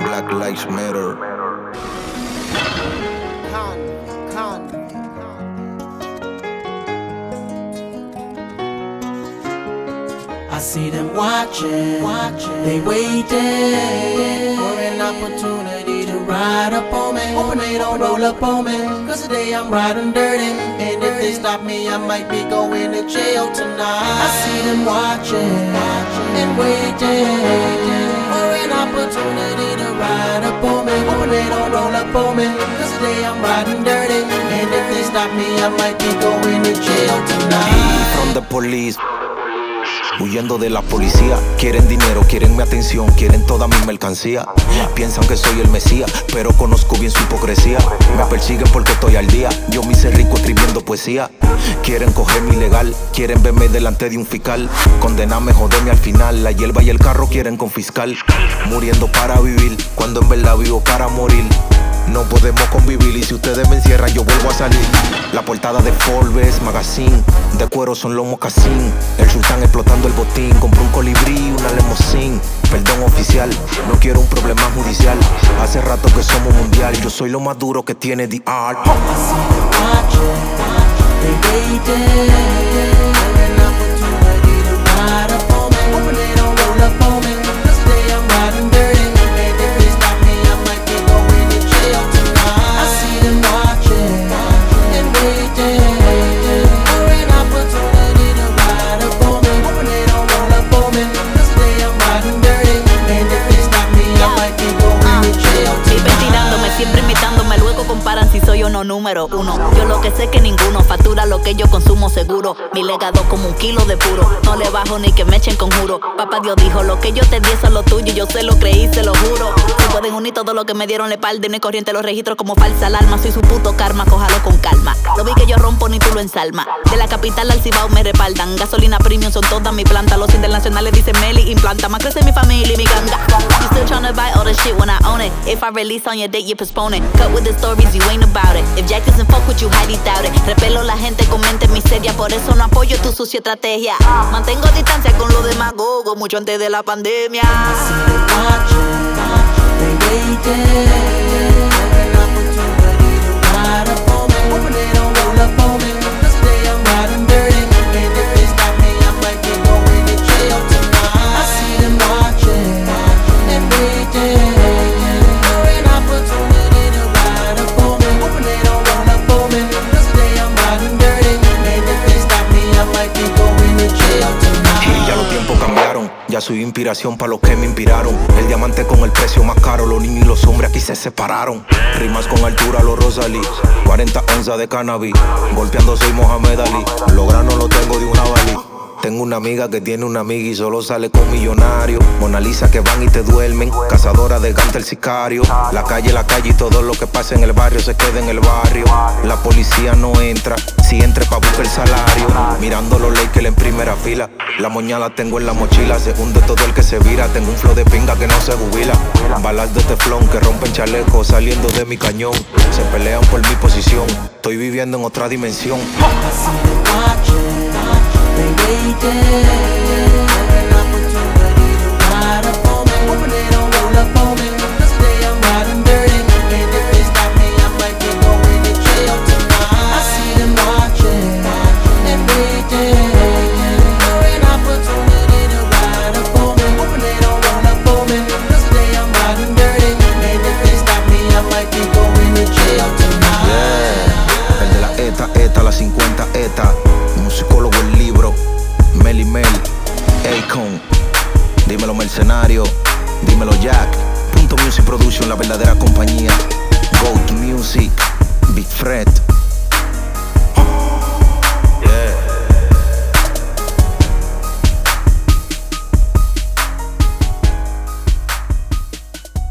Black Lives Matter. I see them watching, they waiting for an opportunity to ride up on me. Hoping they don't roll up on me, cause today I'm riding dirty. And if they stop me, I might be going to jail tonight. I see them watching and waiting for an opportunity to ride up on me. Hoping they don't roll up on me, cause today I'm riding dirty. And if they stop me, I might be going to jail tonight. From the police, huyendo de la policía. Quieren dinero, quieren mi atención, quieren toda mi mercancía. Piensan que soy el mesías, pero conozco bien su hipocresía. Me persiguen porque estoy al día, yo me hice rico escribiendo poesía. Quieren cogerme ilegal, quieren verme delante de un fiscal. Condenarme, joderme al final, la hierba y el carro quieren confiscar. Muriendo para vivir, cuando en verdad vivo para morir. No podemos convivir y si ustedes me encierran yo vuelvo a salir. La portada de Forbes Magazine, de cuero son los mocasín. El sultán explotando el botín, compré un colibrí, una limusín. Perdón oficial, no quiero un problema judicial. Hace rato que somos mundial, yo soy lo más duro que tiene The Art. Siempre imitándome, luego comparan si soy o no número uno. Yo lo que sé que ninguno factura lo que yo consumo seguro. Mi legado como 1 kilo de puro, no le bajo ni que me echen conjuro. Papá Dios dijo, lo que yo te di eso es lo tuyo, yo se lo creí, se lo juro. Se pueden unir todo lo que me dieron le palde, no hay corriente los registros como falsa alarma. Soy su puto karma, cójalo con calma. Lo vi que yo rompo ni tú lo ensalma. De la capital al Cibao me respaldan. Gasolina premium son todas mi planta. Los internacionales dicen Meli implanta. Más crece mi familia y mi ganga. You still tryna buy all the shit when I own it. If I release on your date, you postpone it. Cut with the stories, you ain't about it. If Jack doesn't fuck with you, Heidi doubt it. Repelo la gente con mente miseria, por eso no apoyo tu sucia estrategia. Mantengo distancia con los demagogos, mucho antes de la pandemia. Ya soy inspiración para los que me inspiraron. El diamante con el precio más caro. Los niños y los hombres aquí se separaron. Rimas con altura, los Rosalí. 40 onzas de cannabis. Golpeando soy Mohamed Ali. Los granos lo tengo de una balí. Tengo una amiga que tiene una amiga y solo sale con millonarios. Mona Lisa que van y te duermen. Cazadora de gante el sicario. La calle y todo lo que pasa en el barrio se queda en el barrio. La policía no entra, si entra pa' buscar el salario. Mirando los Lakers en primera fila. La moña la tengo en la mochila. Se hunde todo el que se vira. Tengo un flow de pinga que no se jubila. Balas de teflón que rompen chalecos saliendo de mi cañón. Se pelean por mi posición. Estoy viviendo en otra dimensión. They waiting for an opportunity to ride up on me. Hoping they don't roll up on me, cause today I'm riding dirty. And if they stop me, I might be going to jail tonight. I see them watching and waiting for an opportunity to ride up on me. Hoping they don't roll up on me, cause today I'm riding dirty. And if they stop me, I might be going to jail tonight. Yeah, el de la ETA, la 50 ETA. Musicólogo el libro, Mel y Mel, Akon, dímelo Mercenario, dímelo Jack, Punto Music Production, la verdadera compañía, Go to Music, Big Fred.